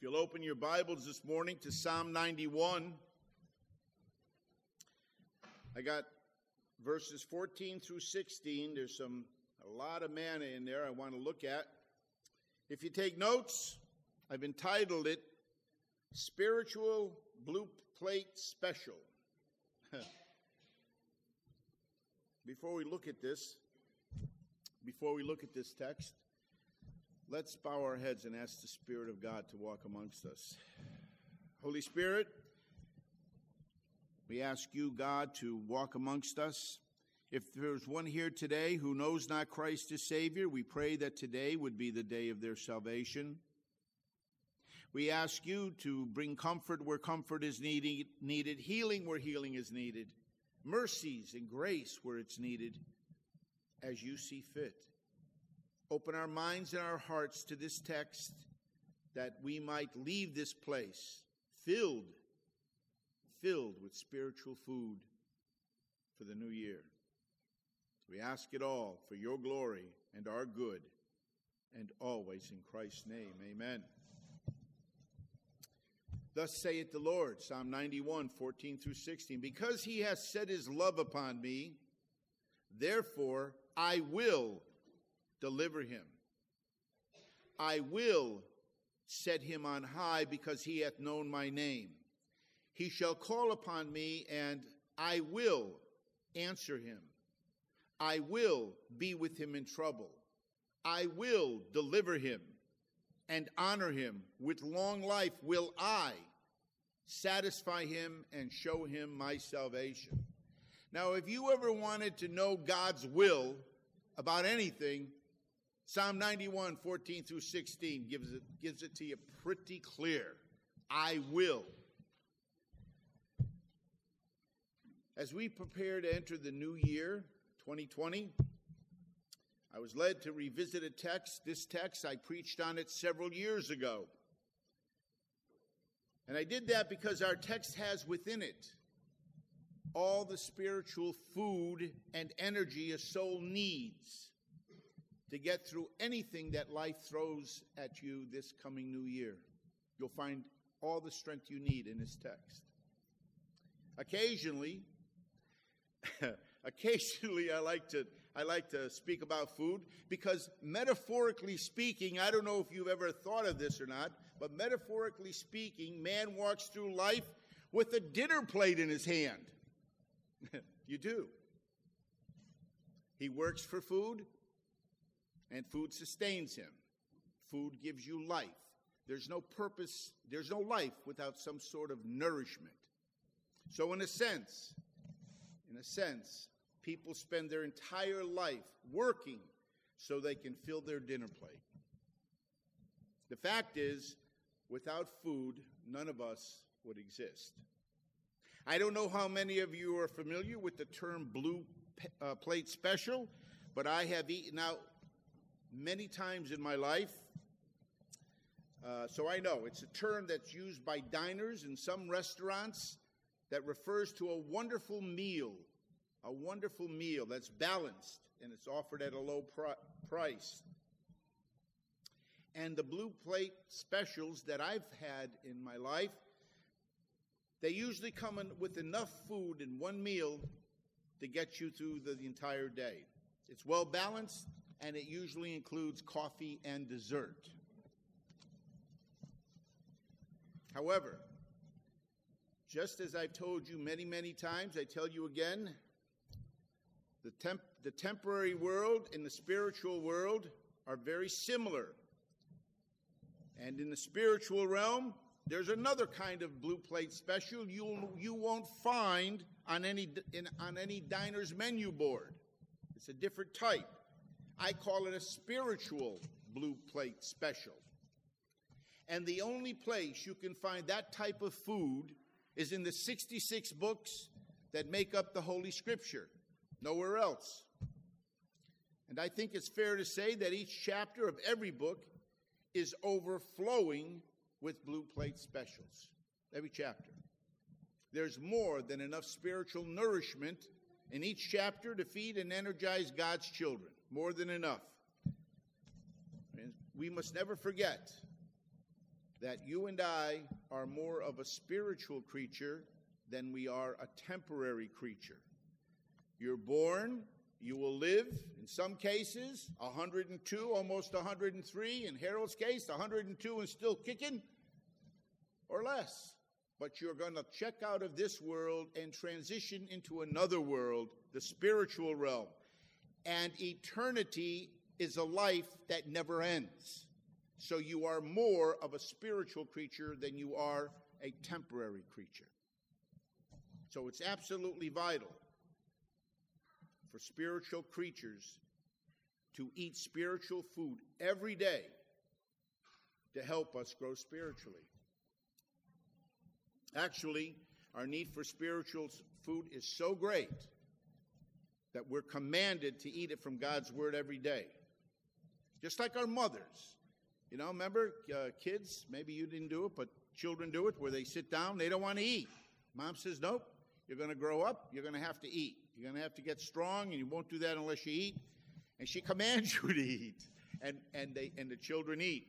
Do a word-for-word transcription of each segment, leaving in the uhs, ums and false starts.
you'll open your Bibles this morning to Psalm ninety-one, I got verses fourteen through sixteen. There's some a lot of manna in there I want to look at. If you take notes, I've entitled it Spiritual Blue Plate Special. Before we look at this, before we look at this text, let's bow our heads and ask the Spirit of God to walk amongst us. Holy Spirit, we ask you, God, to walk amongst us. If there's one here today who knows not Christ as Savior, we pray that today would be the day of their salvation. We ask you to bring comfort where comfort is needed, needed, healing where healing is needed, mercies and grace where it's needed, as you see fit. Open our minds and our hearts to this text that we might leave this place filled, filled with spiritual food for the new year. We ask it all for your glory and our good, and always in Christ's name. Amen. Thus saith the Lord, Psalm ninety-one, fourteen through sixteen, because he has set his love upon me, therefore I will deliver him. I will set him on high, because he hath known my name. He shall call upon me, and I will answer him. I will be with him in trouble. I will deliver him and honor him. With long life will I satisfy him and show him my salvation. Now, if you ever wanted to know God's will about anything, Psalm ninety-one, fourteen through sixteen gives it, gives it to you pretty clear. I will. As we prepare to enter the new year, twenty twenty, I was led to revisit a text. This text, I preached on it several years ago. And I did that because our text has within it all the spiritual food and energy a soul needs to get through anything that life throws at you this coming new year. You'll find all the strength you need in this text. Occasionally, occasionally I like to I like to speak about food because, metaphorically speaking, I don't know if you've ever thought of this or not, but metaphorically speaking, man walks through life with a dinner plate in his hand. You do. He works for food, and food sustains him. Food gives you life. There's no purpose, there's no life without some sort of nourishment. So in a sense, in a sense, people spend their entire life working so they can fill their dinner plate. The fact is, without food, none of us would exist. I don't know how many of you are familiar with the term blue uh, plate special, but I have eaten out many times in my life. Uh, so I know it's a term that's used by diners in some restaurants that refers to a wonderful meal, a wonderful meal that's balanced and it's offered at a low pr- price. And the blue plate specials that I've had in my life, they usually come in with enough food in one meal to get you through the, the entire day. It's well balanced, and it usually includes coffee and dessert. However, just as I've told you many, many times, I tell you again, the, temp- the temporary world and the spiritual world are very similar. And in the spiritual realm, there's another kind of blue plate special you'll, you won't find on any, in, on any diner's menu board. It's a different type. I call it a spiritual blue plate special. And the only place you can find that type of food is in the sixty-six books that make up the Holy Scripture. Nowhere else. And I think it's fair to say that each chapter of every book is overflowing with blue plate specials. Every chapter. There's more than enough spiritual nourishment in each chapter to feed and energize God's children. More than enough. And we must never forget that you and I are more of a spiritual creature than we are a temporary creature. You're born, you will live, in some cases, one hundred two, almost one hundred three. In Harold's case, one hundred two and still kicking, or less. But you're going to check out of this world and transition into another world, the spiritual realm. And eternity is a life that never ends. So you are more of a spiritual creature than you are a temporary creature. So it's absolutely vital for spiritual creatures to eat spiritual food every day to help us grow spiritually. Actually, our need for spiritual food is so great that we're commanded to eat it from God's word every day. Just like our mothers. You know, remember, uh, kids, maybe you didn't do it, but children do it, where they sit down, they don't want to eat. Mom says, nope, you're going to grow up, you're going to have to eat. You're going to have to get strong, and you won't do that unless you eat. And she commands you to eat, and, and, they, and the children eat.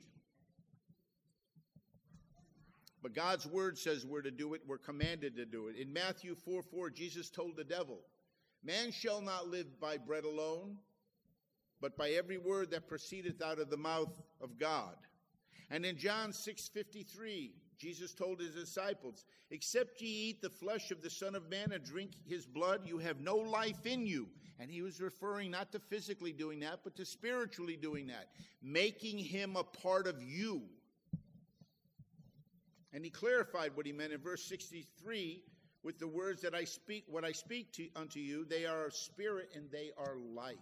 But God's word says we're to do it. We're commanded to do it. In Matthew four four, Jesus told the devil, man shall not live by bread alone, but by every word that proceedeth out of the mouth of God. And in John six fifty-three, Jesus told his disciples, except ye eat the flesh of the Son of Man and drink his blood, you have no life in you. And he was referring not to physically doing that, but to spiritually doing that, making him a part of you. And he clarified what he meant in verse sixty-three with the words that I speak, what I speak to, unto you, they are spirit and they are life.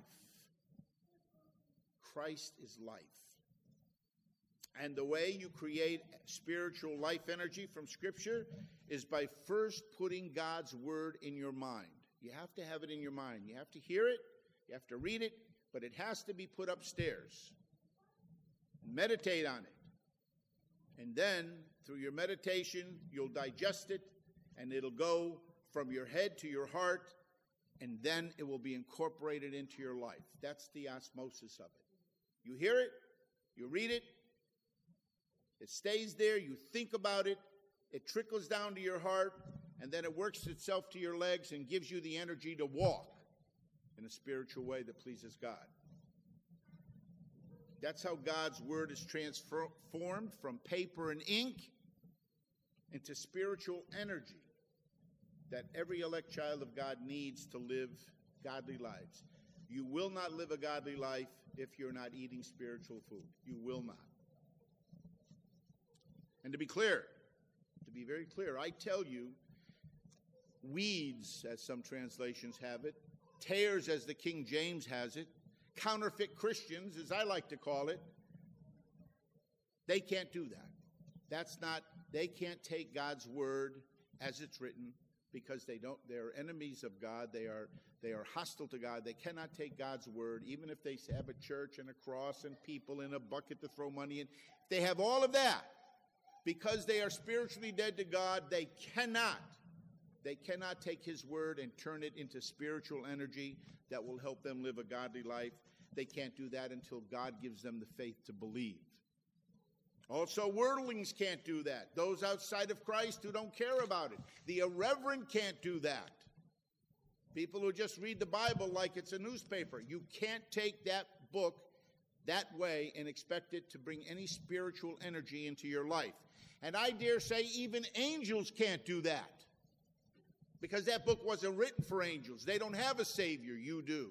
Christ is life. And the way you create spiritual life energy from Scripture is by first putting God's word in your mind. You have to have it in your mind. You have to hear it, you have to read it, but it has to be put upstairs. Meditate on it. And then, through your meditation, you'll digest it, and it'll go from your head to your heart, and then it will be incorporated into your life. That's the osmosis of it. You hear it, you read it, it stays there, you think about it, it trickles down to your heart, and then it works itself to your legs and gives you the energy to walk in a spiritual way that pleases God. That's how God's word is transformed from paper and ink into spiritual energy that every elect child of God needs to live godly lives. You will not live a godly life if you're not eating spiritual food. You will not. And to be clear, to be very clear, I tell you, weeds, as some translations have it, tares, as the King James has it, counterfeit Christians, as I like to call it, they can't do that. That's not, they can't take God's word as it's written because they don't, they're enemies of God. They are, they are hostile to God. They cannot take God's word, even if they have a church and a cross and people in a bucket to throw money in. If they have all of that, because they are spiritually dead to God, they cannot, they cannot take his word and turn it into spiritual energy that will help them live a godly life. They can't do that until God gives them the faith to believe. Also, worldlings can't do that. Those outside of Christ who don't care about it. The irreverent can't do that. People who just read the Bible like it's a newspaper. You can't take that book that way and expect it to bring any spiritual energy into your life. And I dare say even angels can't do that. Because that book wasn't written for angels. They don't have a Savior. You do.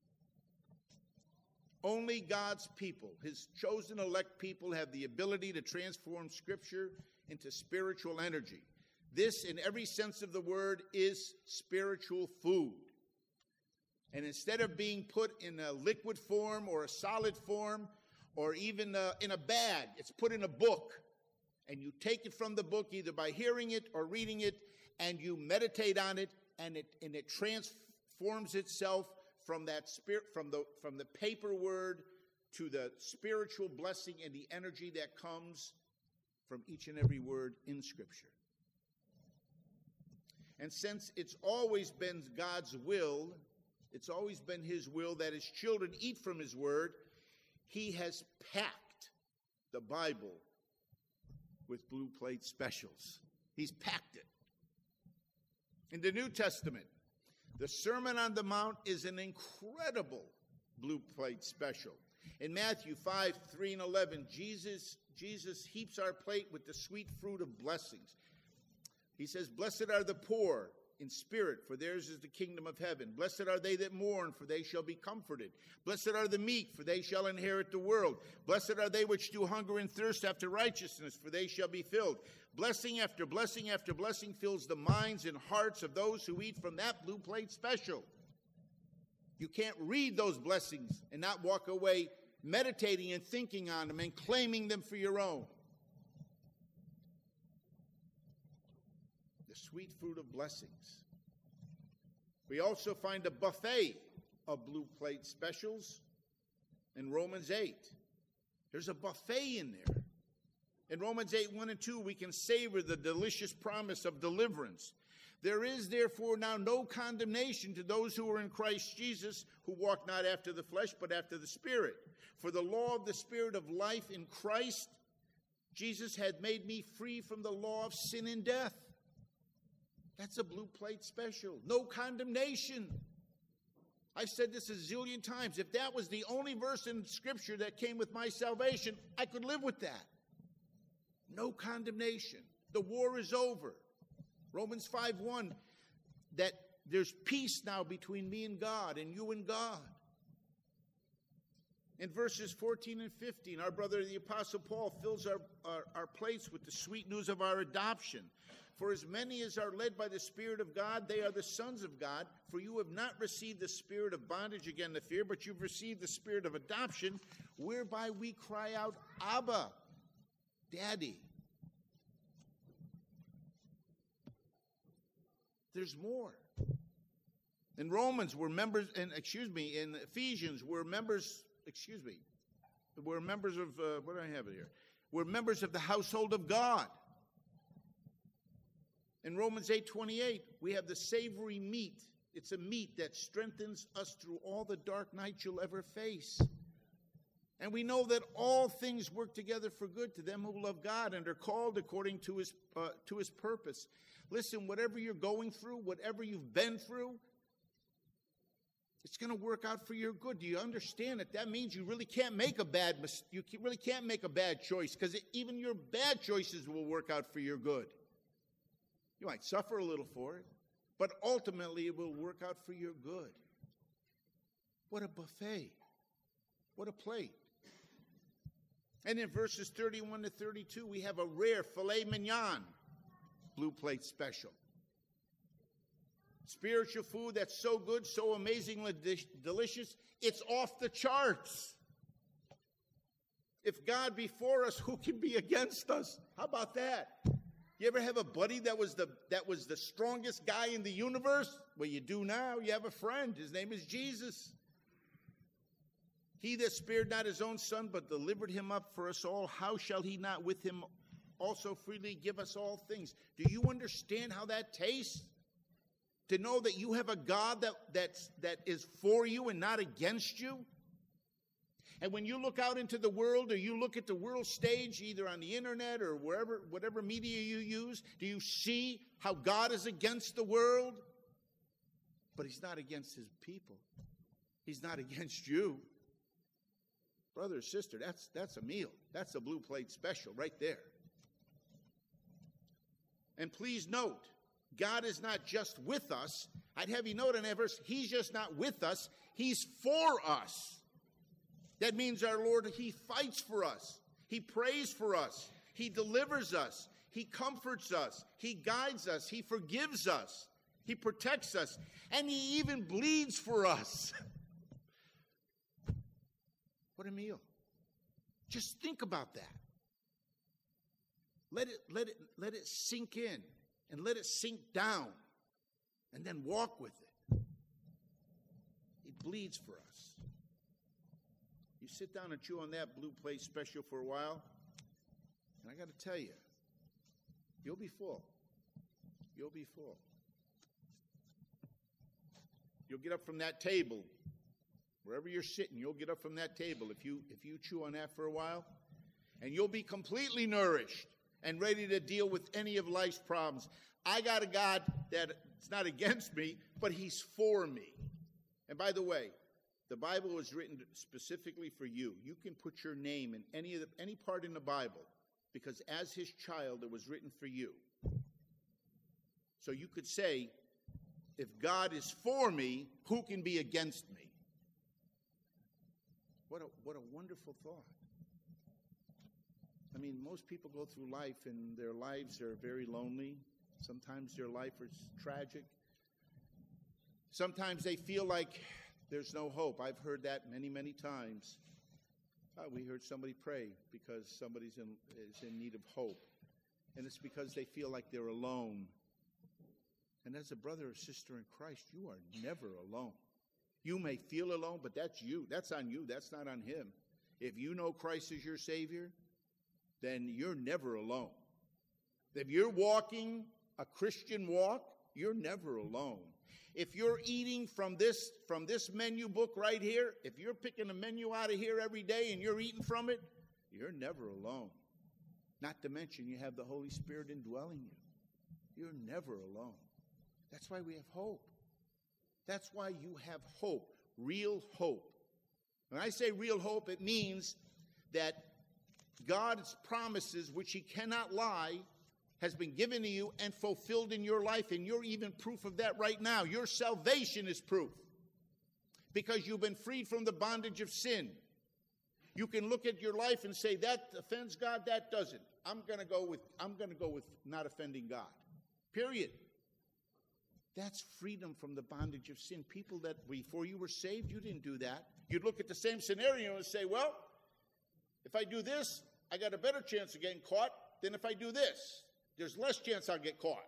Only God's people, his chosen elect people, have the ability to transform Scripture into spiritual energy. This, in every sense of the word, is spiritual food. And instead of being put in a liquid form or a solid form or even uh, in a bag, it's put in a book. And you take it from the book either by hearing it or reading it, and you meditate on it, and it, and it transforms itself from that spirit, from the from the paper word to the spiritual blessing and the energy that comes from each and every word in Scripture. And since it's always been God's will, it's always been his will that his children eat from his word, he has packed the Bible with blue plate specials. He's packed it. In the New Testament, the Sermon on the Mount is an incredible blue plate special. In Matthew five, three and eleven, Jesus, Jesus heaps our plate with the sweet fruit of blessings. He says, "Blessed are the poor in spirit, for theirs is the kingdom of heaven. Blessed are they that mourn, for they shall be comforted. Blessed are the meek, for they shall inherit the world. Blessed are they which do hunger and thirst after righteousness, for they shall be filled." Blessing after blessing after blessing fills the minds and hearts of those who eat from that blue plate special. You can't read those blessings and not walk away meditating and thinking on them and claiming them for your own. The sweet fruit of blessings. We also find a buffet of blue plate specials in Romans eight. There's a buffet in there. In Romans eight, one and two, we can savor the delicious promise of deliverance. There is therefore now no condemnation to those who are in Christ Jesus, who walk not after the flesh, but after the Spirit. For the law of the Spirit of life in Christ Jesus had made me free from the law of sin and death. That's a blue plate special. No condemnation. I've said this a zillion times. If that was the only verse in Scripture that came with my salvation, I could live with that. No condemnation. The war is over. Romans five one, that there's peace now between me and God and you and God. In verses fourteen and fifteen, our brother the Apostle Paul fills our, our, our plates with the sweet news of our adoption. For as many as are led by the Spirit of God, they are the sons of God. For you have not received the spirit of bondage again to fear, but you've received the spirit of adoption, whereby we cry out, Abba, Daddy. There's more. In Romans, we're members, and excuse me, in Ephesians, we're members, excuse me, we're members of, uh, what do I have it here? We're members of the household of God. In Romans eight twenty-eight, we have the savory meat. It's a meat that strengthens us through all the dark nights you'll ever face. And we know that all things work together for good to them who love God and are called according to his, uh, to his purpose. Listen, whatever you're going through, whatever you've been through, it's going to work out for your good. Do you understand that? That means you really can't make a bad mis- you really can't make a bad choice, because even your bad choices will work out for your good. You might suffer a little for it, but ultimately it will work out for your good. What a buffet. What a plate. And in verses thirty-one to thirty-two, we have a rare filet mignon blue plate special. Spiritual food that's so good, so amazingly de- delicious, it's off the charts. If God be for us, who can be against us? How about that? You ever have a buddy that was the that was the strongest guy in the universe? Well, you do now. You have a friend. His name is Jesus. He that spared not his own son, but delivered him up for us all, how shall he not with him also freely give us all things? Do you understand how that tastes? To know that you have a God that, that's, that is for you and not against you? And when you look out into the world, or you look at the world stage, either on the internet or wherever, whatever media you use, do you see how God is against the world? But he's not against his people. He's not against you. Brother or sister, that's, that's a meal. That's a blue plate special right there. And please note, God is not just with us. I'd have you note in that verse, he's just not with us. He's for us. That means our Lord, he fights for us. He prays for us. He delivers us. He comforts us. He guides us. He forgives us. He protects us. And he even bleeds for us. What a meal. Just think about that. Let it, let it, let it sink in and let it sink down and then walk with it. He bleeds for us. You sit down and chew on that blue plate special for a while, and I got to tell you, you'll be full. You'll be full. You'll get up from that table. Wherever you're sitting, you'll get up from that table if you if you chew on that for a while, and you'll be completely nourished. and ready to deal with any of life's problems. I got a God that's not against me, but he's for me. And by the way, the Bible was written specifically for you. You can put your name in any of the, any part in the Bible, because as his child, it was written for you. So you could say, if God is for me, who can be against me? What a, what a wonderful thought. I mean, most people go through life and their lives are very lonely. Sometimes their life is tragic. Sometimes they feel like there's no hope. I've heard that many, many times. Uh, we heard somebody pray because somebody's in, is in need of hope. And it's because they feel like they're alone. And as a brother or sister in Christ, you are never alone. You may feel alone, but that's you. That's on you. That's not on him. If you know Christ is your Savior, then you're never alone. If you're walking a Christian walk, you're never alone. If you're eating from this, from this menu book right here, if you're picking a menu out of here every day and you're eating from it, you're never alone. Not to mention you have the Holy Spirit indwelling you. You're never alone. That's why we have hope. That's why you have hope, real hope. When I say real hope, it means that God's promises, which he cannot lie, has been given to you and fulfilled in your life, and you're even proof of that right now. Your salvation is proof, because you've been freed from the bondage of sin. You can look at your life and say, that offends God, that doesn't. I'm going to go with I'm going to go with not offending God. Period. That's freedom from the bondage of sin. People that before you were saved, you didn't do that. You'd look at the same scenario and say, well, if I do this, I got a better chance of getting caught than if I do this. There's less chance I'll get caught.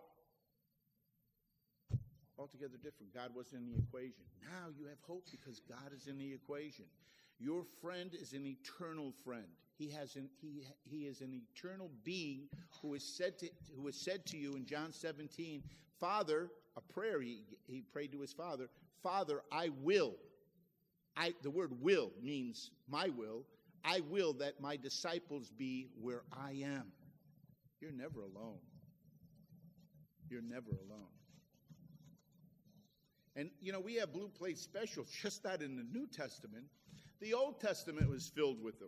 Altogether different. God wasn't in the equation. Now you have hope because God is in the equation. Your friend is an eternal friend. He has an, he he is an eternal being who is said to who is said to you in John seventeen, Father, a prayer he, he prayed to his Father, Father, I will. I the word will means my will. I will that my disciples be where I am. You're never alone. You're never alone. And, you know, we have blue plate specials, just not in the New Testament. The Old Testament was filled with them.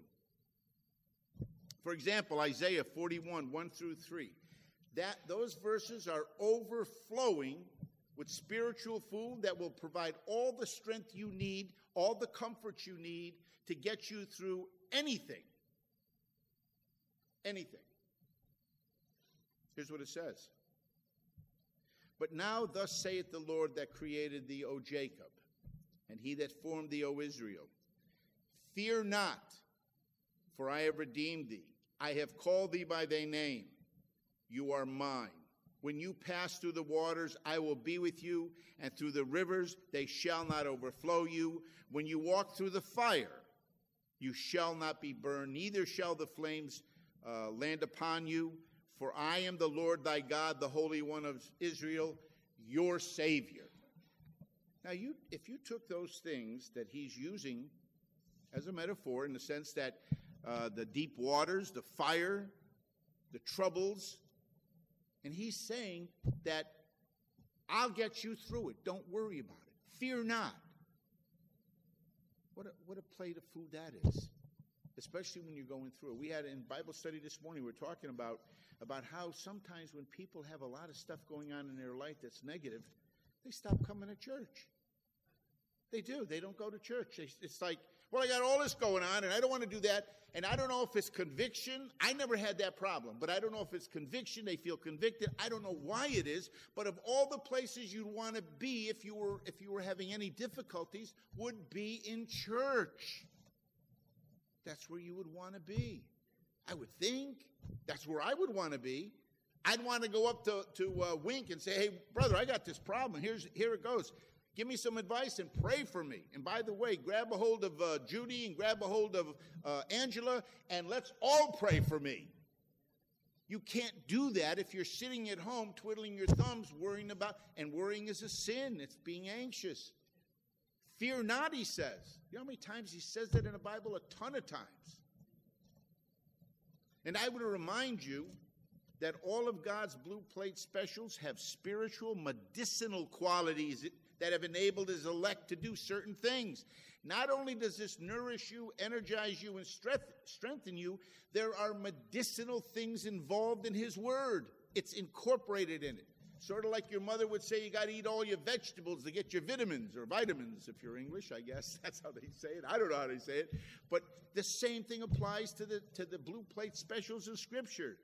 For example, Isaiah forty-one, one through three. That, those verses are overflowing with spiritual food that will provide all the strength you need, all the comfort you need to get you through anything. Anything. Here's what it says. But now thus saith the Lord that created thee, O Jacob, and he that formed thee, O Israel. Fear not, for I have redeemed thee. I have called thee by thy name. You are mine. When you pass through the waters, I will be with you, and through the rivers, they shall not overflow you. When you walk through the fire, you shall not be burned, neither shall the flames uh, land upon you. For I am the Lord thy God, the Holy One of Israel, your Savior. Now, you, if you took those things that he's using as a metaphor in the sense that uh, the deep waters, the fire, the troubles, and he's saying that I'll get you through it. Don't worry about it. Fear not. What a, what a plate of food that is, especially when you're going through it. We had in Bible study this morning, we were talking about, about how sometimes when people have a lot of stuff going on in their life that's negative, they stop coming to church. They do. They don't go to church. They, it's like, well, I got all this going on, and I don't want to do that. And I don't know if it's conviction. I never had that problem, but I don't know if it's conviction. They feel convicted. I don't know why it is. But of all the places you'd want to be if you were if you were having any difficulties, would be in church. That's where you would want to be. I would think that's where I would want to be. I'd want to go up to, to uh, Wink and say, hey, brother, I got this problem. Here's Here it goes. Give me some advice and pray for me. And by the way, grab a hold of uh, Judy and grab a hold of uh, Angela, and let's all pray for me. You can't do that if you're sitting at home twiddling your thumbs, worrying about, and worrying is a sin. It's being anxious. Fear not, he says. You know how many times he says that in the Bible? A ton of times. And I would remind you that all of God's blue plate specials have spiritual, medicinal qualities that have enabled his elect to do certain things. Not only does this nourish you, energize you, and strengthen you, there are medicinal things involved in his word. It's incorporated in it. Sort of like your mother would say, you got to eat all your vegetables to get your vitamins, or vitamins if you're English, I guess. That's how they say it. I don't know how they say it. But the same thing applies to the, to the blue plate specials of Scripture.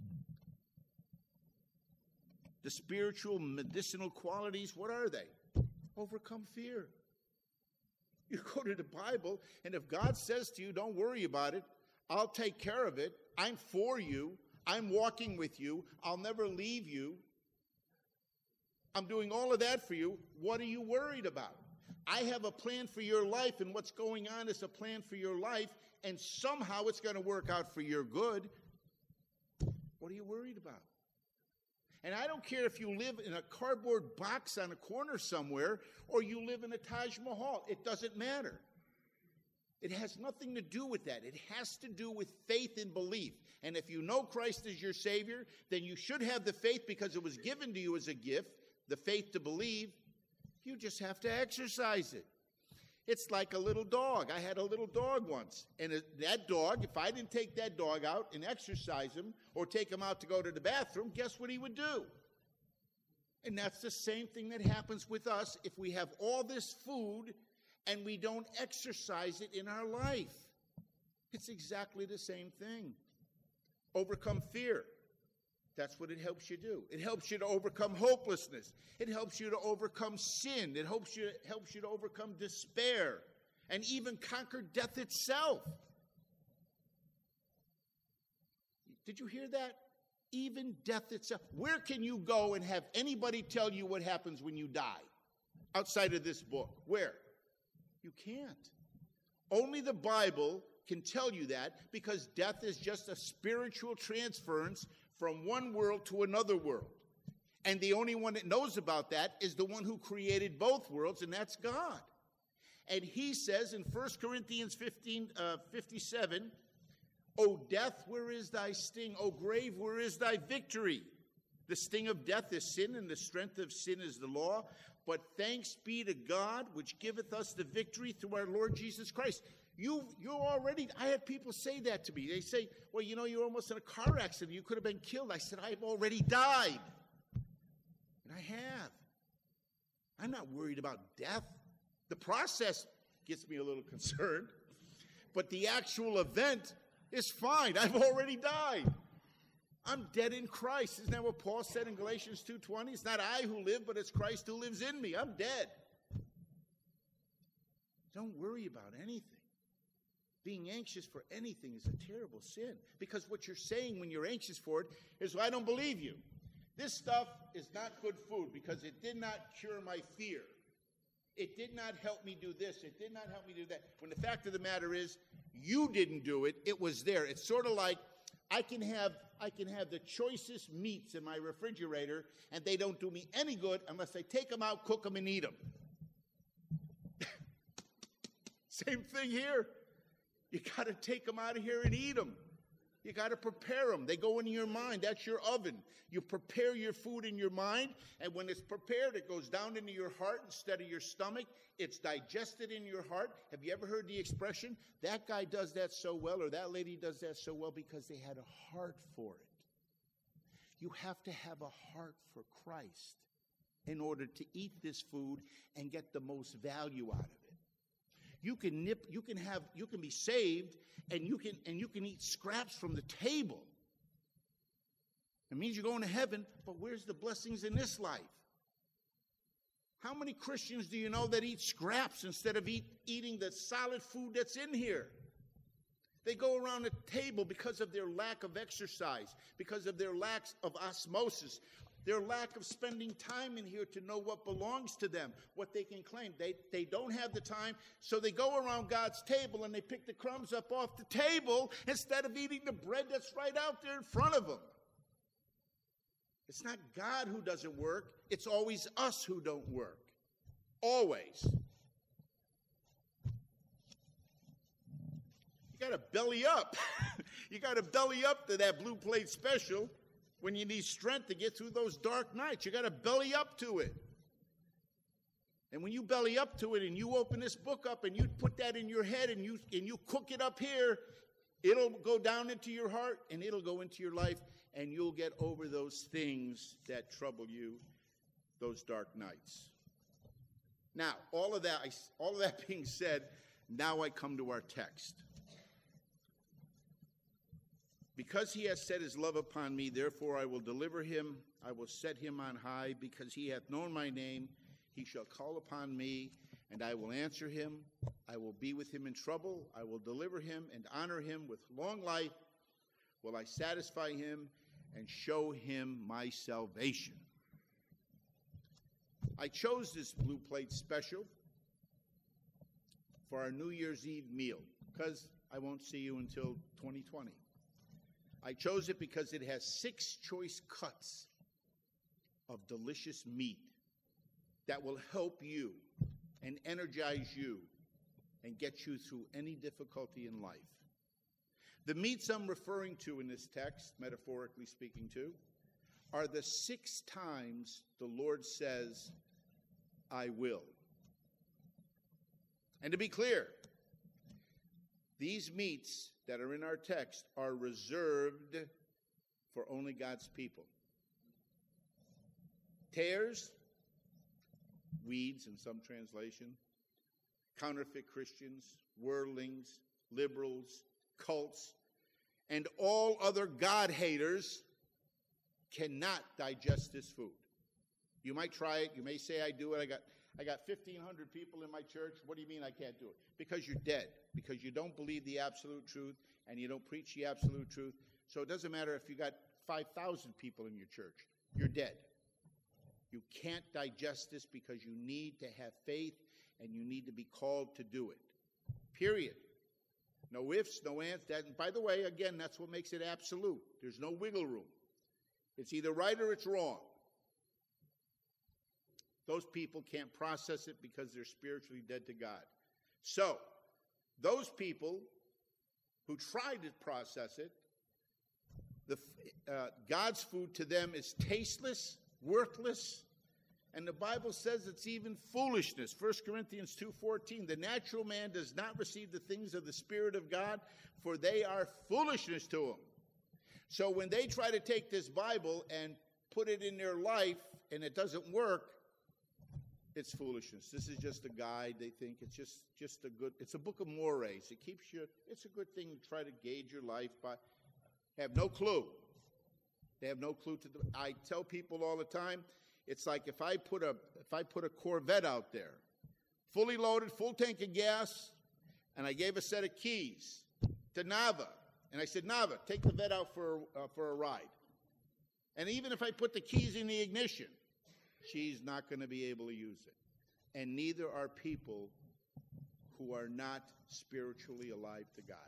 The spiritual, medicinal qualities, what are they? Overcome fear. You go to the Bible, and if God says to you, don't worry about it, I'll take care of it, I'm for you, I'm walking with you, I'll never leave you, I'm doing all of that for you, what are you worried about? I have a plan for your life, and what's going on is a plan for your life, and somehow it's going to work out for your good. What are you worried about? And I don't care if you live in a cardboard box on a corner somewhere or you live in a Taj Mahal. It doesn't matter. It has nothing to do with that. It has to do with faith and belief. And if you know Christ as your Savior, then you should have the faith because it was given to you as a gift, the faith to believe. You just have to exercise it. It's like a little dog. I had a little dog once. And that dog, if I didn't take that dog out and exercise him or take him out to go to the bathroom, guess what he would do? And that's the same thing that happens with us if we have all this food and we don't exercise it in our life. It's exactly the same thing. Overcome fear. That's what it helps you do. It helps you to overcome hopelessness. It helps you to overcome sin. It helps you, helps you to overcome despair and even conquer death itself. Did you hear that? Even death itself. Where can you go and have anybody tell you what happens when you die? Outside of this book. Where? You can't. Only the Bible can tell you that, because death is just a spiritual transference from one world to another world. And the only one that knows about that is the one who created both worlds, and that's God. And he says in First Corinthians fifteen, uh, fifty-seven, O death, where is thy sting? O grave, where is thy victory? The sting of death is sin, and the strength of sin is the law. But thanks be to God, which giveth us the victory through our Lord Jesus Christ. You, you're already, I had people say that to me. They say, well, you know, you're almost in a car accident. You could have been killed. I said, I've already died. And I have. I'm not worried about death. The process gets me a little concerned. But the actual event is fine. I've already died. I'm dead in Christ. Isn't that what Paul said in Galatians two twenty? It's not I who live, but it's Christ who lives in me. I'm dead. Don't worry about anything. Being anxious for anything is a terrible sin, because what you're saying when you're anxious for it is, well, I don't believe you. This stuff is not good food because it did not cure my fear. It did not help me do this. It did not help me do that. When the fact of the matter is, you didn't do it. It was there. It's sort of like I can have I can have the choicest meats in my refrigerator, and they don't do me any good unless I take them out, cook them, and eat them. Same thing here. You got to take them out of here and eat them. You got to prepare them. They go into your mind. That's your oven. You prepare your food in your mind, and when it's prepared, it goes down into your heart instead of your stomach. It's digested in your heart. Have you ever heard the expression, that guy does that so well, or that lady does that so well? Because they had a heart for it. You have to have a heart for Christ in order to eat this food and get the most value out of it. You can nip, you can have, you can be saved, and you can and you can eat scraps from the table. It means you're going to heaven, but where's the blessings in this life? How many Christians do you know that eat scraps instead of eat, eating the solid food that's in here? They go around the table because of their lack of exercise, because of their lack of osmosis, their lack of spending time in here to know what belongs to them, what they can claim. They, they don't have the time, so they go around God's table and they pick the crumbs up off the table instead of eating the bread that's right out there in front of them. It's not God who doesn't work. It's always us who don't work. Always. You got to belly up. You got to belly up to that blue plate special. When you need strength to get through those dark nights, you got to belly up to it. And when you belly up to it and you open this book up and you put that in your head and you and you cook it up here, it'll go down into your heart and it'll go into your life, and you'll get over those things that trouble you, those dark nights. Now, all of that, all of that being said, now I come to our text. Because he has set his love upon me, therefore I will deliver him. I will set him on high, because he hath known my name. He shall call upon me, and I will answer him. I will be with him in trouble. I will deliver him and honor him. With long life will I satisfy him and show him my salvation. I chose this Blue Plate special for our New Year's Eve meal, because I won't see you until twenty twenty. I chose it because it has six choice cuts of delicious meat that will help you and energize you and get you through any difficulty in life. The meats I'm referring to in this text, metaphorically speaking to, are the six times the Lord says, I will. And to be clear, these meats that are in our text are reserved for only God's people. Tares, weeds in some translation, counterfeit Christians, worldlings, liberals, cults, and all other God haters cannot digest this food. You might try it. You may say, I do it. I got I got fifteen hundred people in my church. What do you mean I can't do it? Because you're dead. Because you don't believe the absolute truth and you don't preach the absolute truth. So it doesn't matter if you got five thousand people in your church. You're dead. You can't digest this because you need to have faith and you need to be called to do it. Period. No ifs, no ands. That, and by the way, again, that's what makes it absolute. There's no wiggle room. It's either right or it's wrong. Those people can't process it because they're spiritually dead to God. So, those people who try to process it, the, uh, God's food to them is tasteless, worthless, and the Bible says it's even foolishness. First Corinthians two fourteen, the natural man does not receive the things of the Spirit of God, for they are foolishness to him. So when they try to take this Bible and put it in their life and it doesn't work, it's foolishness. This is just a guide, they think. It's just, just a good, it's a book of mores. It keeps you, it's a good thing to try to gauge your life by. Have no clue. They have no clue to the, I tell people all the time, it's like if I put a, if I put a Corvette out there, fully loaded, full tank of gas, and I gave a set of keys to Nava, and I said, Nava, take the vet out for, uh, for a ride. And even if I put the keys in the ignition, she's not going to be able to use it. And neither are people who are not spiritually alive to God.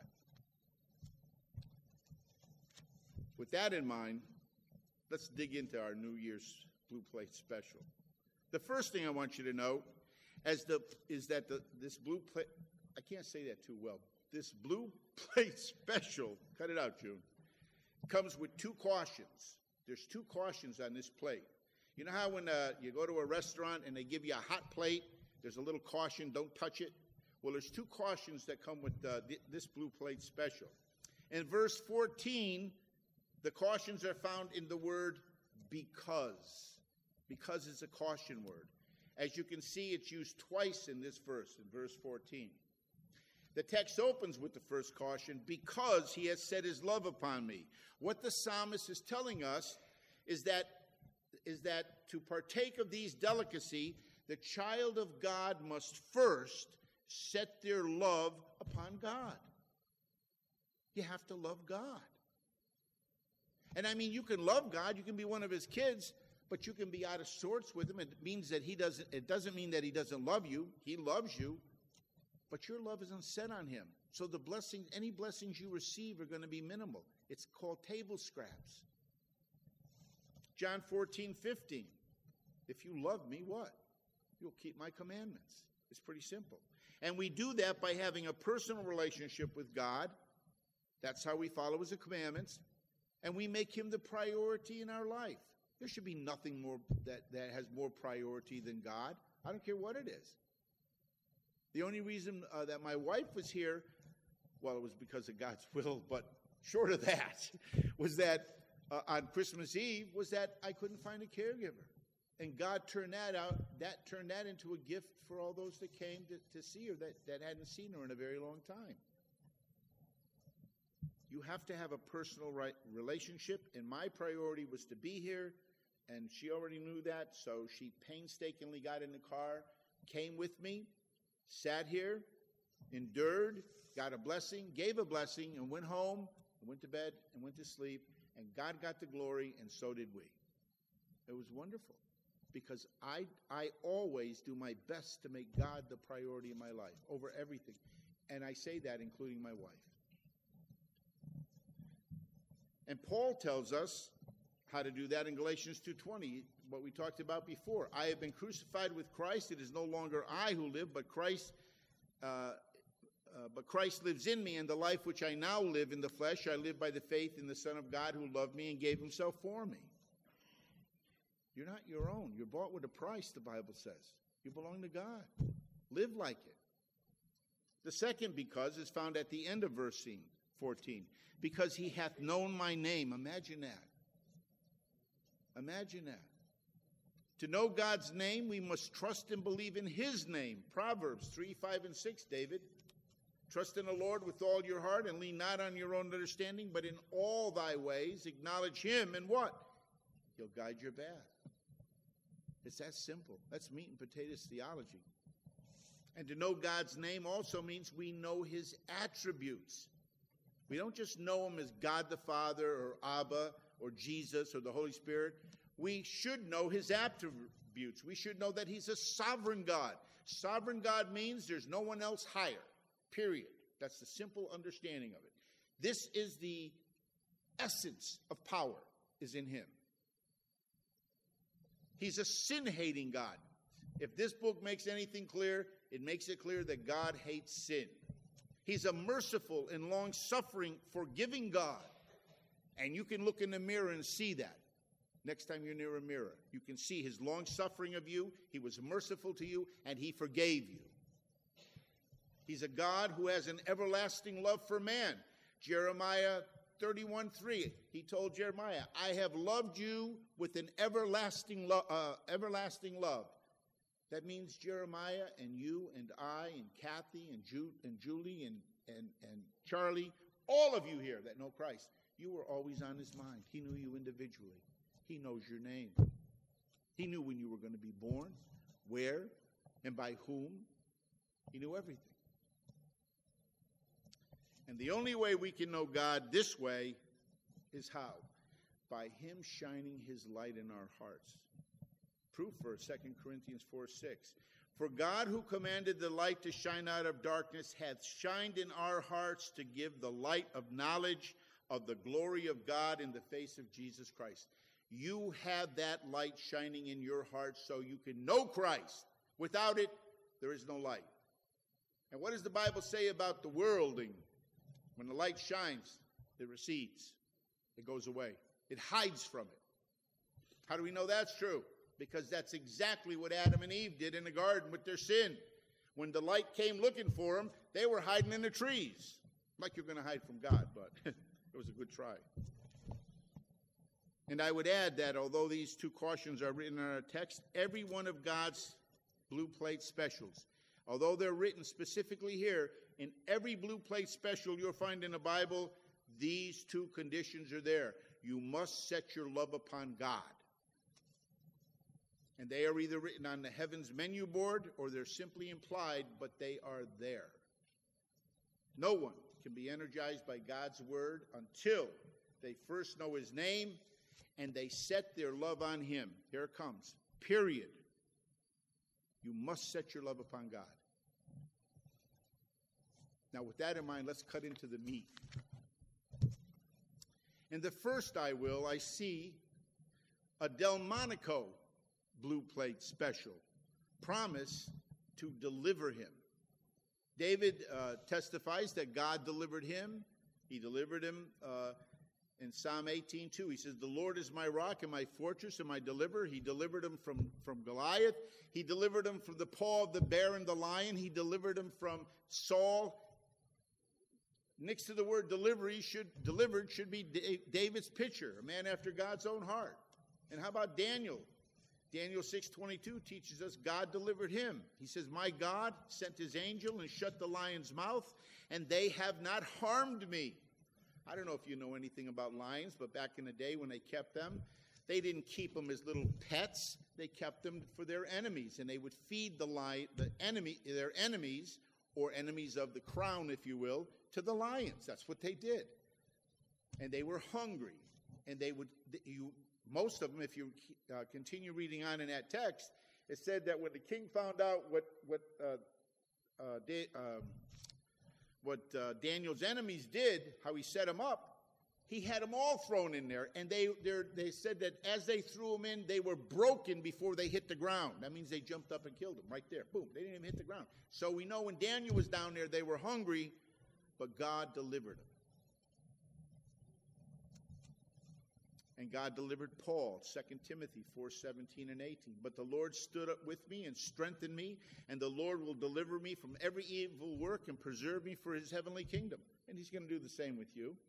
With that in mind, let's dig into our New Year's Blue Plate special. The first thing I want you to know as the, is that the, this Blue Plate, I can't say that too well, this Blue Plate special, cut it out, June, comes with two cautions. There's two cautions on this plate. You know how when uh, you go to a restaurant and they give you a hot plate, there's a little caution, don't touch it? Well, there's two cautions that come with uh, th- this Blue Plate special. In verse fourteen, the cautions are found in the word because. Because is a caution word. As you can see, it's used twice in this verse, in verse fourteen. The text opens with the first caution, because he has set his love upon me. What the psalmist is telling us is that, is that to partake of these delicacy, the child of God must first set their love upon God. You have to love God. And I mean, you can love God, you can be one of his kids, but you can be out of sorts with him. It means that he doesn't, it doesn't mean that he doesn't love you. He loves you, but your love isn't set on him. So the blessings, any blessings you receive are going to be minimal. It's called table scraps. John fourteen fifteen. If you love me, what? You'll keep my commandments. It's pretty simple. And we do that by having a personal relationship with God. That's how we follow his commandments. and we make him the priority in our life. There should be nothing more that, that has more priority than God. I don't care what it is. The only reason uh, that my wife was here, well, it was because of God's will, but short of that, was that uh, on Christmas Eve, was that I couldn't find a caregiver. And God turned that out, that turned that into a gift for all those that came to, to see her that, that hadn't seen her in a very long time. You have to have a personal right relationship, and my priority was to be here, and she already knew that, so she painstakingly got in the car, came with me, sat here, endured, got a blessing, gave a blessing, and went home, and went to bed, and went to sleep, and God got the glory, and so did we. It was wonderful, because I, I always do my best to make God the priority in my life over everything, and I say that including my wife. And Paul tells us how to do that in Galatians two twenty, what we talked about before. I have been crucified with Christ. It is no longer I who live, but Christ uh, uh, but Christ lives in me, and the life which I now live in the flesh, I live by the faith in the Son of God who loved me and gave himself for me. You're not your own. You're bought with a price, the Bible says. You belong to God. Live like it. The second because is found at the end of verse fourteen. Because he hath known my name. Imagine that. Imagine that. To know God's name, we must trust and believe in his name. Proverbs three, five, and six, David. Trust in the Lord with all your heart and lean not on your own understanding, but in all thy ways acknowledge him, and what? He'll guide your path. It's that simple. That's meat and potatoes theology. And to know God's name also means we know his attributes. We don't just know him as God the Father or Abba or Jesus or the Holy Spirit. We should know his attributes. We should know that he's a sovereign God. Sovereign God means there's no one else higher, period. That's the simple understanding of it. This is the essence of power, is in him. He's a sin-hating God. If this book makes anything clear, it makes it clear that God hates sin. He's a merciful and long-suffering, forgiving God. And you can look in the mirror and see that. Next time you're near a mirror, you can see his long-suffering of you. He was merciful to you, and he forgave you. He's a God who has an everlasting love for man. Jeremiah thirty-one three, he told Jeremiah, I have loved you with an everlasting, lo- uh, everlasting love. That means Jeremiah and you and I and Kathy and, Ju- and Julie and, and, and Charlie, all of you here that know Christ, you were always on his mind. He knew you individually. He knows your name. He knew when you were going to be born, where, and by whom. He knew everything. And the only way we can know God this way is how? By him shining his light in our hearts. Proof verse, Second Corinthians four six. For God, who commanded the light to shine out of darkness, hath shined in our hearts to give the light of knowledge of the glory of God in the face of Jesus Christ. You have that light shining in your heart so you can know Christ. Without it, there is no light. And what does the Bible say about the world? When the light shines, it recedes. It goes away. It hides from it. How do we know that's true? Because that's exactly what Adam and Eve did in the garden with their sin. When the light came looking for them, they were hiding in the trees. Like you're going to hide from God, but it was a good try. And I would add that although these two cautions are written in our text, every one of God's blue plate specials, although they're written specifically here, in every blue plate special you'll find in the Bible, these two conditions are there. You must set your love upon God. And they are either written on the heavens menu board or they're simply implied, but they are there. No one can be energized by God's word until they first know his name and they set their love on him. Here it comes. Period. You must set your love upon God. Now, with that in mind, let's cut into the meat. In the first I will, I see a Delmonico blue plate special. Promise to deliver him. David uh, testifies that God delivered him. He delivered him uh, In Psalm eighteen two, he says, the Lord is my rock and my fortress and my deliverer. He delivered him from, from Goliath. He delivered him from the paw of the bear and the lion. He delivered him from Saul. Next to the word delivery should delivered should be David's picture, a man after God's own heart. And how about Daniel? Daniel six twenty-two teaches us God delivered him. He says, my God sent his angel and shut the lion's mouth, and they have not harmed me. I don't know if you know anything about lions, but back in the day when they kept them, they didn't keep them as little pets. They kept them for their enemies, and they would feed the lion, the enemy, their enemies, or enemies of the crown, if you will, to the lions. That's what they did. And they were hungry, and they would, you, most of them, if you uh, continue reading on in that text, it said that when the king found out what what uh, uh, they, um, what uh, Daniel's enemies did, how he set them up, he had them all thrown in there, and they they said that as they threw them in, they were broken before they hit the ground. That means they jumped up and killed them right there. Boom, they didn't even hit the ground. So we know when Daniel was down there, they were hungry, but God delivered them. And God delivered Paul, Second Timothy four seventeen and eighteen. But the Lord stood up with me and strengthened me, and the Lord will deliver me from every evil work and preserve me for his heavenly kingdom. And he's going to do the same with you.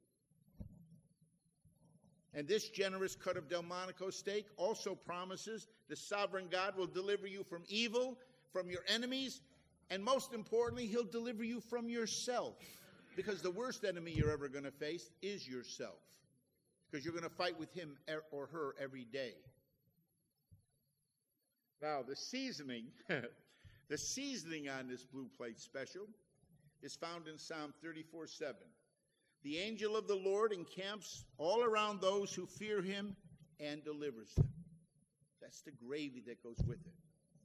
And this generous cut of Delmonico steak also promises the sovereign God will deliver you from evil, from your enemies, and most importantly, he'll deliver you from yourself. Because the worst enemy you're ever going to face is yourself. Because you're going to fight with him or her every day. Now, the seasoning, the seasoning on this blue plate special is found in Psalm thirty-four seven. The angel of the Lord encamps all around those who fear him and delivers them. That's the gravy that goes with it.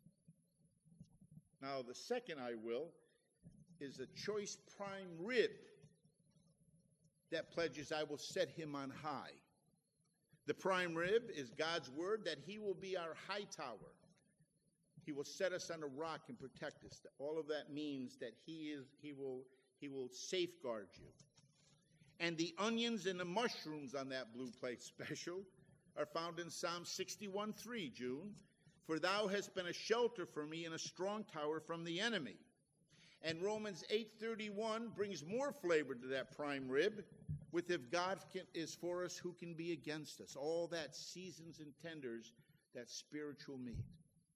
Now, the second I will is a choice prime rib that pledges I will set him on high. The prime rib is God's word that he will be our high tower. He will set us on a rock and protect us. All of that means that he is he will he will safeguard you. And the onions and the mushrooms on that blue plate special are found in Psalm sixty-one three, June. For thou hast been a shelter for me and a strong tower from the enemy. And Romans eight thirty-one brings more flavor to that prime rib with if God can, is for us, who can be against us? All that seasons and tenders that spiritual meat.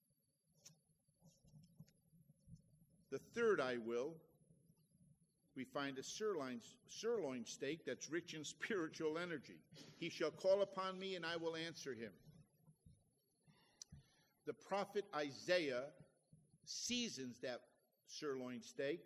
The third I will, we find a sirloin, sirloin steak that's rich in spiritual energy. He shall call upon me and I will answer him. The prophet Isaiah seasons that sirloin steak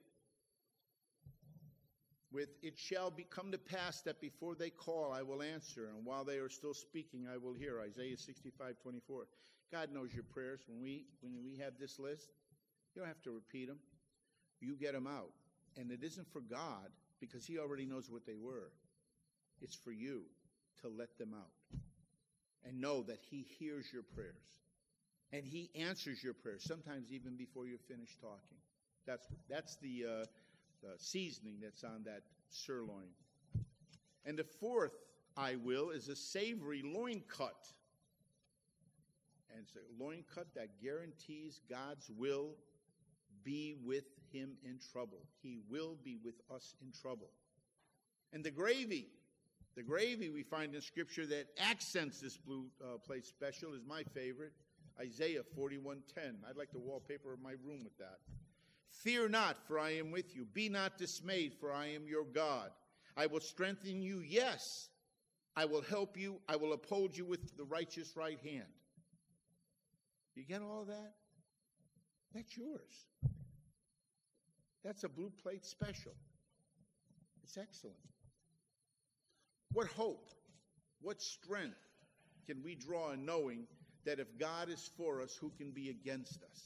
with, it shall be come to pass that before they call, I will answer, and while they are still speaking, I will hear. Isaiah sixty-five twenty-four. God knows your prayers. When we when we have this list, you don't have to repeat them. You get them out. And it isn't for God, because he already knows what they were. It's for you to let them out. And know that he hears your prayers. And he answers your prayers, sometimes even before you're finished talking. That's that's the, uh, the seasoning that's on that sirloin. And the fourth, I will, is a savory loin cut. And it's a loin cut that guarantees God's will be with him in trouble. He will be with us in trouble. And the gravy, the gravy we find in Scripture that accents this blue uh, plate special is my favorite, Isaiah forty-one ten. I'd like to wallpaper my room with that. Fear not, for I am with you. Be not dismayed, for I am your God. I will strengthen you, yes. I will help you. I will uphold you with the righteous right hand. You get all that? That's yours. That's a blue plate special. It's excellent. What hope, what strength can we draw in knowing that if God is for us, who can be against us?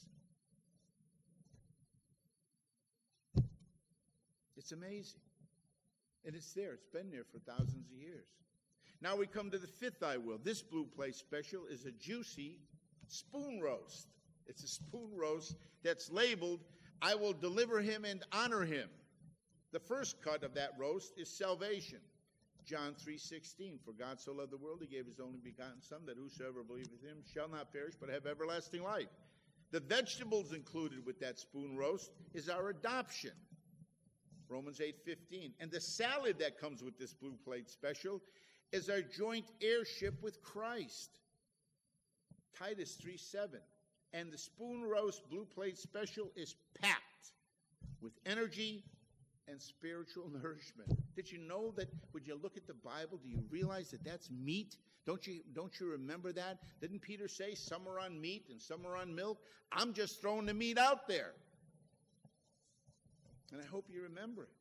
It's amazing. And it's there. It's been there for thousands of years. Now we come to the fifth I will. This blue plate special is a juicy spoon roast. It's a spoon roast that's labeled, I will deliver him and honor him. The first cut of that roast is salvation. John three sixteen. For God so loved the world, he gave his only begotten Son, that whosoever believeth in him shall not perish, but have everlasting life. The vegetables included with that spoon roast is our adoption. Romans eight fifteen. And the salad that comes with this Blue Plate special is our joint heirship with Christ. Titus three seven. And the spoon roast Blue Plate special is packed with energy and spiritual nourishment. Did you know that when you look at the Bible, do you realize that that's meat? Don't you, don't you remember that? Didn't Peter say some are on meat and some are on milk? I'm just throwing the meat out there. And I hope you remember it.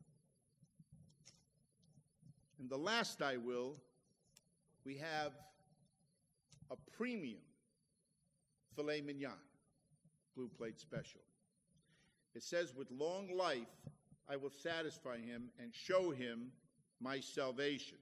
And the last I will, we have a premium filet mignon, Blue Plate special. It says, with long life I will satisfy him and show him my salvation.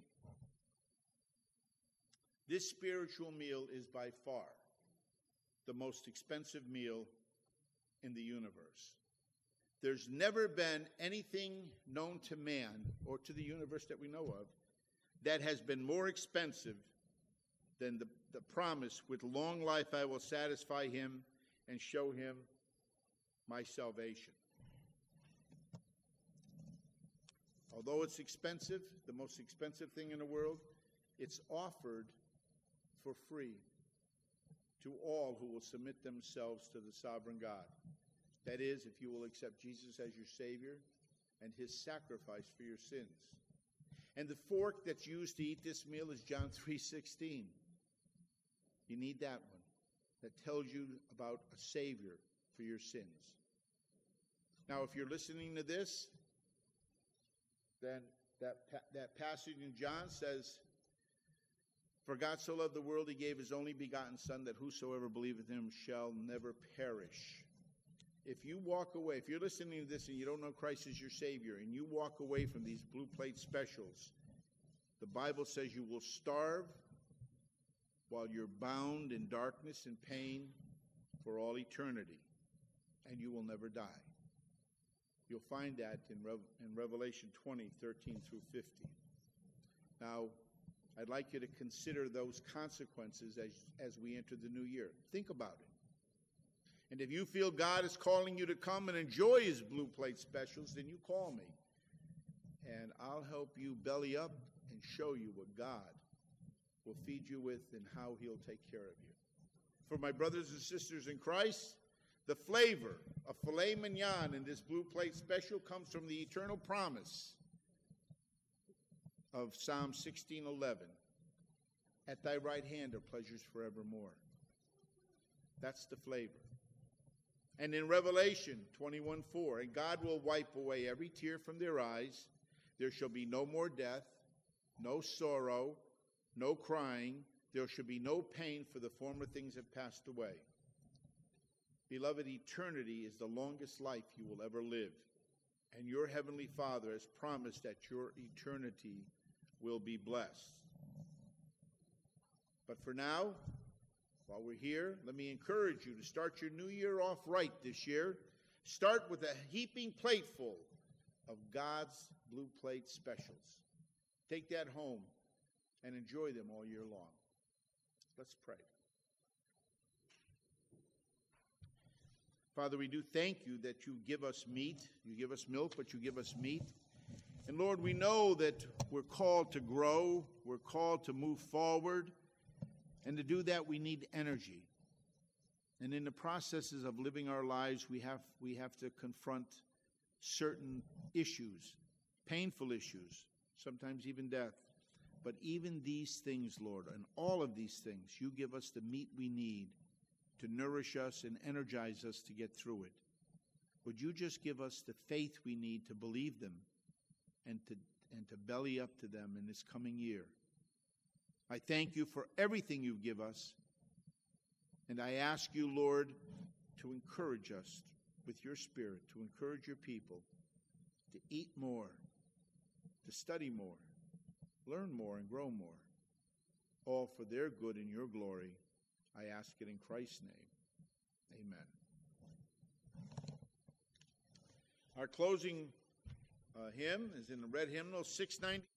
This spiritual meal is by far the most expensive meal in the universe. There's never been anything known to man or to the universe that we know of that has been more expensive than the, the promise, with long life I will satisfy him and show him my salvation. Although it's expensive, the most expensive thing in the world, it's offered for free to all who will submit themselves to the sovereign God. That is, if you will accept Jesus as your Savior and his sacrifice for your sins. And the fork that's used to eat this meal is John three sixteen. You need that one. That tells you about a Savior for your sins. Now, if you're listening to this, then that, that passage in John says, for God so loved the world, he gave his only begotten Son, that whosoever believeth in him shall never perish. If you walk away, if you're listening to this and you don't know Christ as your Savior, and you walk away from these Blue Plate specials, the Bible says you will starve while you're bound in darkness and pain for all eternity, and you will never die. You'll find that in, Re- in Revelation twenty, thirteen through fifteen. Now, I'd like you to consider those consequences as, as we enter the new year. Think about it. And if you feel God is calling you to come and enjoy his Blue Plate specials, then you call me. And I'll help you belly up and show you what God will feed you with and how he'll take care of you. For my brothers and sisters in Christ, the flavor of filet mignon in this Blue Plate special comes from the eternal promise of Psalm sixteen eleven. At thy right hand are pleasures forevermore. That's the flavor. And in Revelation twenty-one four, and God will wipe away every tear from their eyes. There shall be no more death, no sorrow, no crying. There shall be no pain, for the former things have passed away. Beloved, eternity is the longest life you will ever live. And your heavenly Father has promised that your eternity will be blessed. But for now, while we're here, let me encourage you to start your new year off right this year. Start with a heaping plateful of God's Blue Plate specials. Take that home and enjoy them all year long. Let's pray. Father, we do thank you that you give us meat. You give us milk, but you give us meat. And Lord, we know that we're called to grow. We're called to move forward. And to do that, we need energy. And in the processes of living our lives, we have, we have to confront certain issues, painful issues, sometimes even death. But even these things, Lord, and all of these things, you give us the meat we need to nourish us and energize us to get through it. Would you just give us the faith we need to believe them and to, and to belly up to them in this coming year? I thank you for everything you give us, and I ask you, Lord, to encourage us with your Spirit, to encourage your people to eat more, to study more, learn more, and grow more, all for their good and your glory. I ask it in Christ's name. Amen. Our closing uh, hymn is in the red hymnal six ninety.